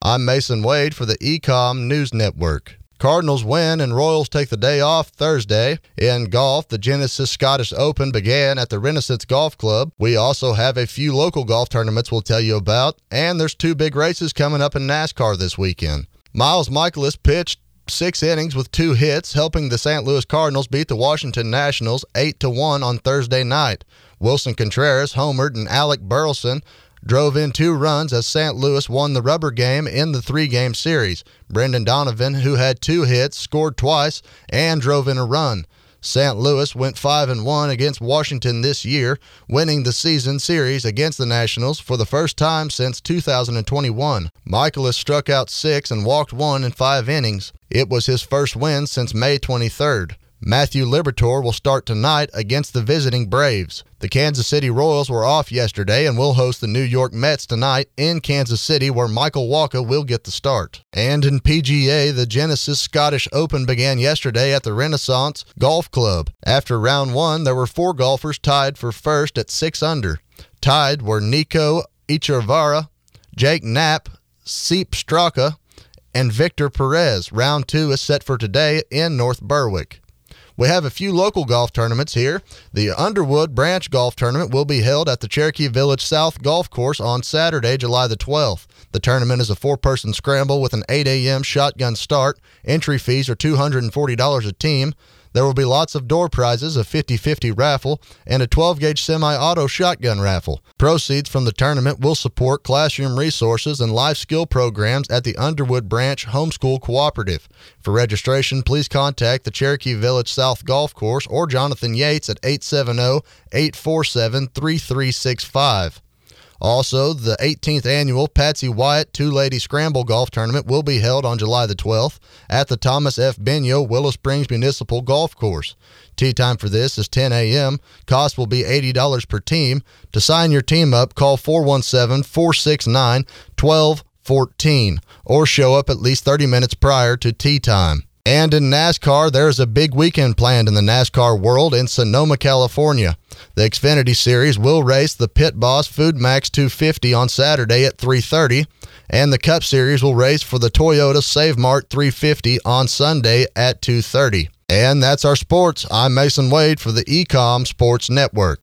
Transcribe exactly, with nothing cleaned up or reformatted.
I'm Mason Wade for the E C O M News Network. Cardinals win and Royals take the day off Thursday. In golf, the Genesis Scottish Open began at the Renaissance Golf Club. We also have a few local golf tournaments we'll tell you about, and there's two big races coming up in NASCAR this weekend. Miles Mikolas pitched six innings with two hits, helping the Saint Louis Cardinals beat the Washington Nationals eight to one on Thursday night. Wilson Contreras homered and Alec Burleson drove in two runs as Saint Louis won the rubber game in the three-game series. Brendan Donovan, who had two hits, scored twice and drove in a run. Saint Louis went five and one against Washington this year, winning the season series against the Nationals for the first time since two thousand twenty-one. Mikolas struck out six and walked one in five innings. It was his first win since May twenty-third. Matthew Liberatore will start tonight against the visiting Braves. The Kansas City Royals were off yesterday and will host the New York Mets tonight in Kansas City, where Michael Wacha will get the start. And in P G A, the Genesis Scottish Open began yesterday at the Renaissance Golf Club. After round one, there were four golfers tied for first at six under. Tied were Nico Echevarria, Jake Knapp, Seep Straka, and Victor Perez. Round two is set for today in North Berwick. We have a few local golf tournaments here. The Underwood Branch Golf Tournament will be held at the Cherokee Village South Golf Course on Saturday, July the twelfth. The tournament is a four-person scramble with an eight a.m. shotgun start. Entry fees are two hundred forty dollars a team. There will be lots of door prizes, a fifty-fifty raffle, and a twelve-gauge semi-auto shotgun raffle. Proceeds from the tournament will support classroom resources and life skill programs at the Underwood Branch Homeschool Cooperative. For registration, please contact the Cherokee Village South Golf Course or Jonathan Yates at eight seven zero, eight four seven, three three six five. Also, the eighteenth annual Patsy Wyatt Two-Lady Scramble Golf Tournament will be held on July the twelfth at the Thomas F. Benio Willow Springs Municipal Golf Course. Tee time for this is ten a.m. Cost will be eighty dollars per team. To sign your team up, call four one seven, four six nine, one two one four or show up at least thirty minutes prior to tee time. And in NASCAR, there's a big weekend planned in the NASCAR world in Sonoma, California. The Xfinity Series will race the Pit Boss Food Max two fifty on Saturday at three thirty, and the Cup Series will race for the Toyota Save Mart three fifty on Sunday at two thirty. And that's our sports. I'm Mason Wade for the E C O M Sports Network.